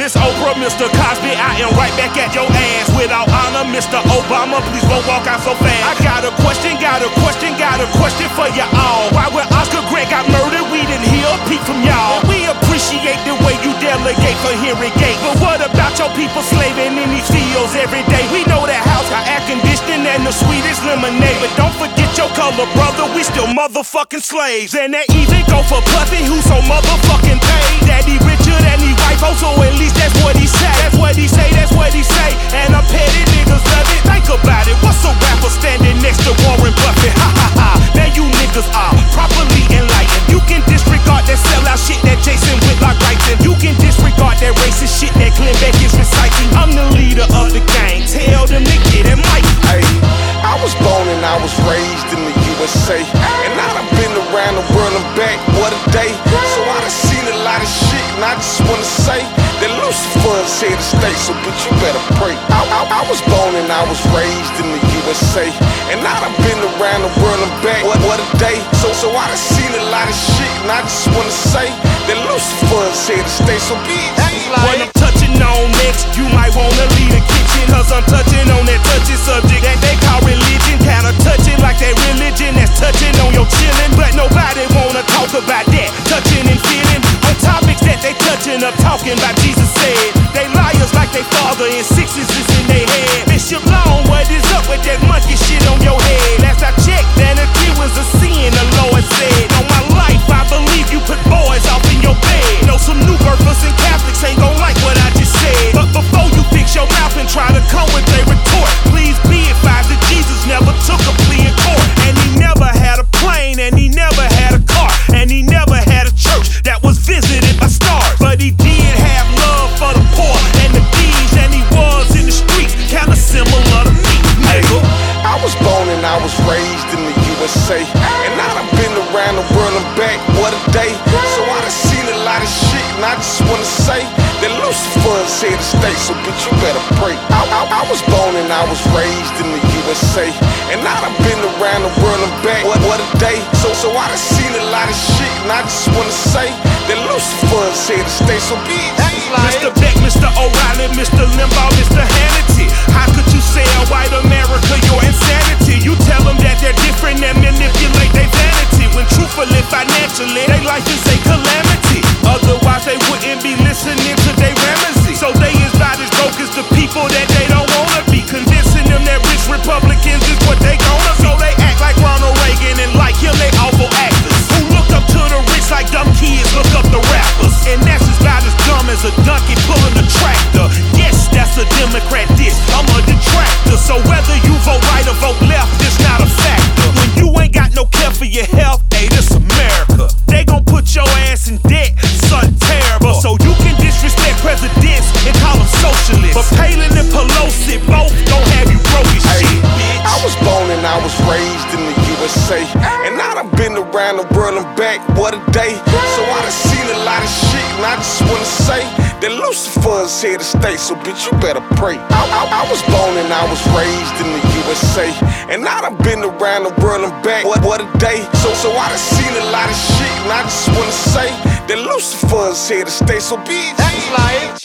Miss Oprah, Mr. Cosby, I am right back at your ass. Without honor, Mr. Obama, please don't walk out so fast. I got a question for ya all. Why when Oscar Grant got murdered, we didn't hear a peep from y'all? We appreciate the way you delegate for hearing gate, but what about your people slaving in these fields every day? We know that house got air conditioning and the sweetest lemonade, but don't forget your color, brother, we still motherfucking slaves. And that even go for Puffy, who's so motherfucking paid. Daddy richer than he wife, oh, so at least that's what he say. That's what he say, that's what he say. And I'm petty niggas love it. Think about it, what's a rapper standing next to Warren Buffett? Ha ha ha, now you niggas are properly enlightened. You can disregard that sellout shit that Jason Whitlock writes in. You can disregard that racist shit that Glenn Beck is reciting. I'm the leader of the gang, tell them to get it Mike. Hey, I was born and I was raised in the USA, and I done been around the world and back, what a day. So I done seen a lot of shit, and I just wanna say that Lucifer is here to stay, so bitch you better pray. I was born and I was raised in the USA, and I done been around the world and back, what a day. So I done seen a lot of shit, and I just wanna say that Lucifer is here to stay, so bitch. When I'm touching on next, you might wanna leave the kitchen, cause I'm touching on that touchy subject that they call religion. Kinda touching like that religion that's touching on your chillin', but nobody wanna talk about that, touching and feeling on topics that they touching up, talking about Jesus said. They liars like they father and sixes is in their head. Bishop Long, what is up with that monkey shit on your head? Last I checked, vanity was a sin, the Lord said. On my life, I believe you put boys off in your bed. Know some new birthers and Catholics ain't gon' like what I just said, but before you fix your mouth and try to come with a retort, please be advised that Jesus never took a plea in court, and he never had a plane, and he never had a car, and he never had a church that was visited by stars, but he did have love for the poor and the thieves, and he was in the streets, kinda similar to me, nigga. I was born and I was raised in the USA, and I done been around the world and back, what a day. So I done seen a lot of shit, and I just wanna say that Lucifer is here to stay, so bitch you better pray. I was born and I was raised in the USA, and I done been around the world and back, what a day. So I done seen a lot of shit, and I just wanna say that Lucifer is here to stay, so bitch. Mr. Beck, Mr. O'Reilly, Mr. Limbaugh, Mr. Hannity, how could you say a white America your insanity? You tell them that they're different and manipulate their vanity, when truthfully, financially, their life is a calamity. Otherwise they wouldn't be listening to their Ramsey. So they is about as broke as the people that they don't wanna be, convincing them that rich Republicans is what they gonna be. So they act like Ronald Reagan and like him they awful actors, who look up to the rich like dumb kids look up to rappers. And that's as about as dumb as a donkey pulling a tractor. Yes, that's a Democrat diss, I'm a detractor. So whether you vote right or vote left, it's not a factor. When you ain't got no care for your health, hey, this America. They gon' put your ass in debt, something terrible. So you can disrespect presidents and call them socialists, but Palin and Pelosi both gon' have you broke as shit, bitch. I was born and I was raised in the USA, and I done been around the world and back, what a day. So I done seen a lot of shit, and I just wanna say that Lucifer is here to stay, so bitch you better pray. I was born and I was raised in the USA, and I done been around the world and back, what a day. So I done seen a lot of shit, and I just wanna say that Lucifer is here to stay, so bitch.